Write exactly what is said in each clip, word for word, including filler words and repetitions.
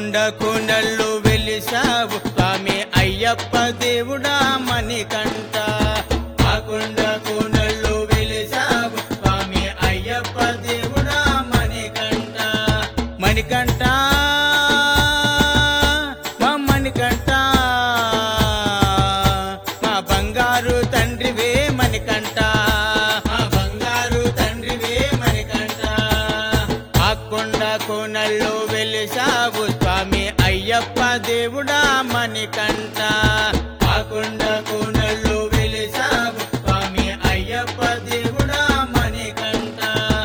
కొండ కోనల్లో వెలిసావు స్వామి అయ్యప్ప దేవుడా మణికంఠ. ఆ కొండ కోనల్లో వెలిసావు స్వామి అయ్యప్ప దేవుడా మణికంఠ. మణికంఠ మా మణికంఠ మా బంగారు తండ్రివే మణికంఠ. మా బంగారు తండ్రివే మణికంఠ. ఆ కొండ కోనల్లో వెలిసావు స్వామి అయ్యప్ప దేవుడా మణికంఠ. ఆ కొండ కోనల్లో వెలిసావు స్వామి అయ్యప్ప దేవుడా మణికంఠ.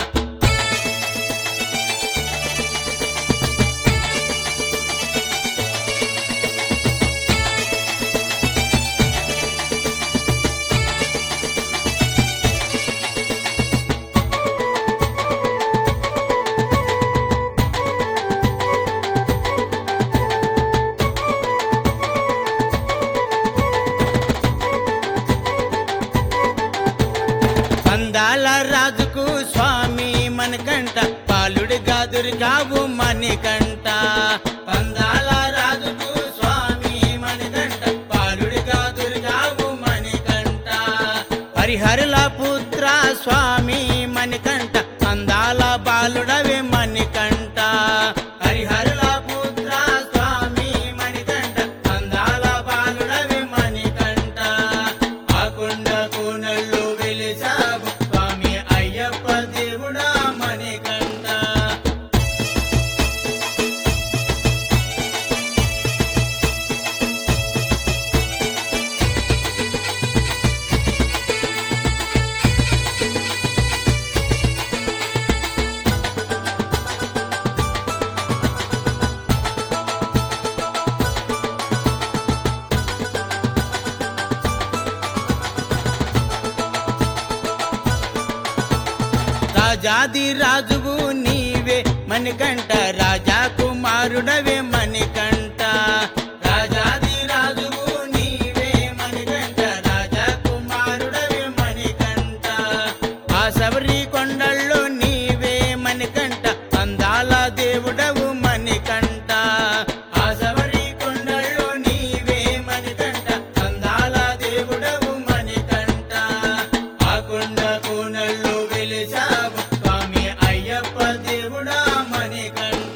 అందాల రాజుకు స్వామి మణికంఠ పాలుడిగా దొరికావు మణికంఠ. అందాల రాజుకు స్వామి మణికంఠ పాలుడిగా దొరికావు మణికంఠ. హరిహరుల పుత్ర స్వామి మణికంఠ అందాల బాలుడవే మణికంఠ. హరిహరుల పుత్ర స్వామి మణికంఠ అందాల బాలుడవే మణికంఠ. ఆ కొండ కోనల్లో వెలిసావు స్వామి అయ్యప్ప దేవుడా మణికంఠ. రాజాది రాజువు నీవే మణికంఠ రాజా కుమారుడవే మణికంఠ. రాజాది రాజువు నీవే మణికంఠ రాజా కుమారుడవే మణికంఠ. ఆ శబరి కొండల్లో నీవే మణికంఠ అందాల దేవుడవు మణికంఠ. ఆ శబరి కొండల్లో నీవే మణికంఠ అందాల దేవుడవు మణికంఠ. ఆ కొండ కోనల్లో వెలిసావు స్వామి అయ్యప్ప దేవుడా మణికంఠ.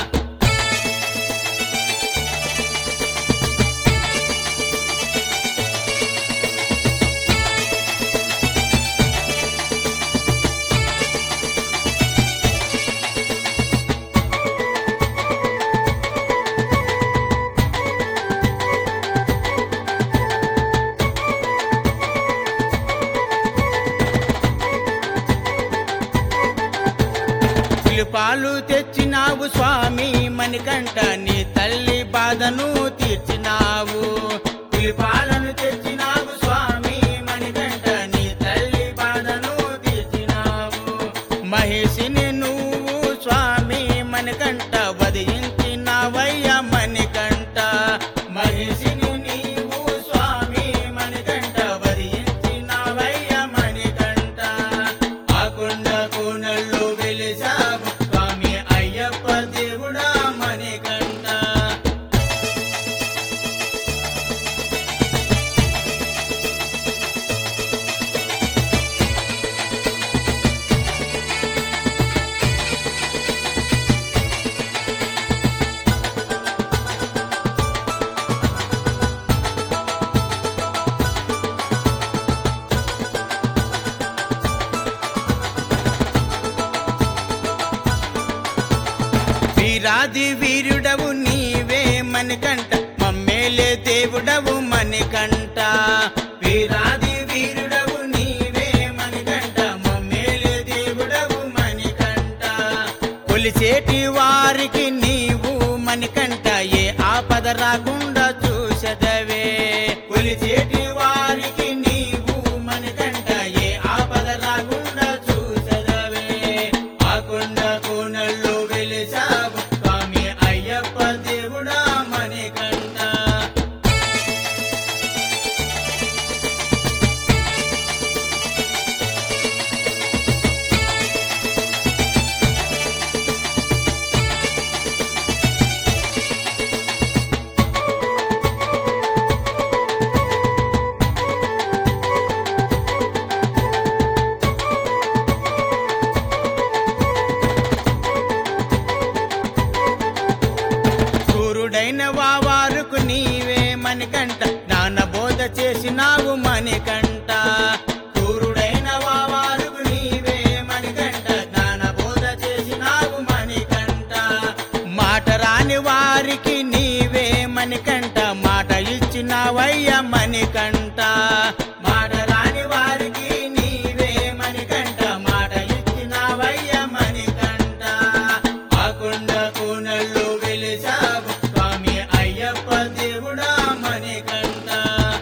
పాలు తెచ్చినావు స్వామి మణికంఠ నీ తల్లి బాధను తీర్చినావు. పాలను తెచ్చినావు స్వామి మణికంఠ నీ తల్లి బాధను తీర్చినావు. మహిషిని నువ్వు స్వామి మణికంఠ వధించినావయ్య మణికంఠ. మహిషిని నీవు స్వామి మణికంఠ వధించినావయ్య మణికంఠ. ఆ కొండ కోనల్లో వెలిసావు స్వామి అయ్యప్ప దేవుడా మణికంఠ. వీరాది వీరుడవు నీవే మణికంఠ మమ్మేలే దేవుడవు మణికంఠ. వీరాది వీరుడవు నీవే మణికంఠ మమ్మేలే దేవుడవు మణికంఠ. కొలిచేటి వారికి నీవు మణికంఠ ఏ ఆపద రాకుండా చూసెదవే. కొలిచేటి వారికి నీవు మణికంఠ ఏ ఆపద రాకుండా చూసెదవే. ఆ కొండ కోనల్లో వెలిసావు స్వామి అయ్యప్ప దేవుడా మణికంఠ. బోధ చేసినావు మణికంఠ క్రూరుడైన వావారుకు నీవే మణికంఠ జ్ఞాన బోధ చేసినావు మణికంఠ మాట రాని వారికి నీవే మణికంఠ మాట ఇచ్చినావయ్య మణికంఠ మాట రాని వారికి నీవే మణికంఠ మాట ఇచ్చినావయ్య మణికంఠ ఆకుండ కూనల్లో వెలిసావు స్వామి అయ్యప్ప దేవుడా మణికంఠ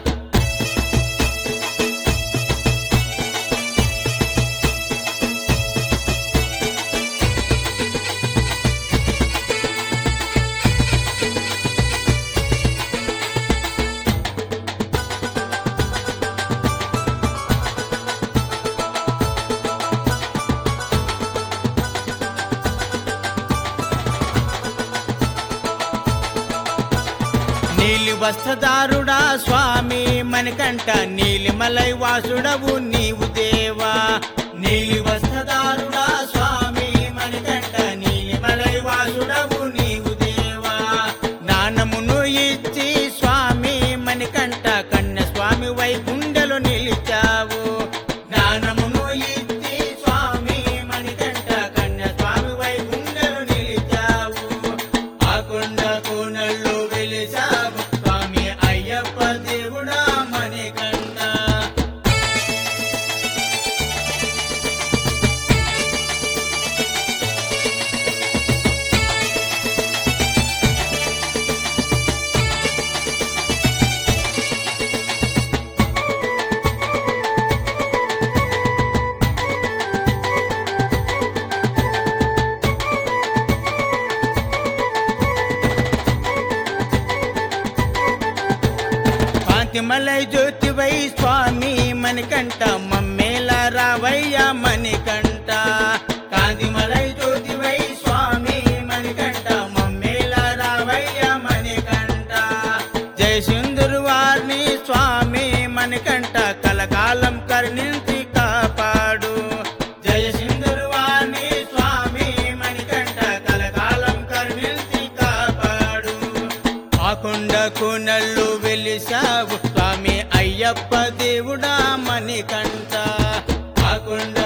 నీలి వస్త్రదారుడా స్వామి మణికంఠ నీలిమలై వాసుడవు నీవు దేవా నీలి వస్త్రదారుడా స్వామి మణికంఠ నీలిమలై వాసుడవు నీవు దేవా జ్ఞానమును ఇచ్చి స్వామి మణికంఠ కన్య స్వామి వై గుండెలు నిలిచావు జ్ఞానమును ఇచ్చి స్వామి మణికంఠ కన్య స్వామి వై గుండెలు నిలిచావు ఆకుండ కూనల్లో వెలిసావు స్వామి అయ్యప్ప దేవుడా మణికంఠ కాంతిమలై జ్యోతివై స్వామి మణికంఠ మమ్మేల రావయ్య మణికంఠ కాంతిమలై జ్యోతివై స్వామి మణికంఠ మమ్మేల రావయ్య మణికంఠ జయ సింధురు వారిని స్వామి మణికంఠ కలకాలం కరుణించి కాపాడు జయ సింధురు వారిని స్వామి మణికంఠ కలకాలం కరుణించి కాపాడు ఆకుండ కూనల్లో వెలిసావు స్వామి అయ్యప్ప దేవుడా మణికంఠ ఆకుండ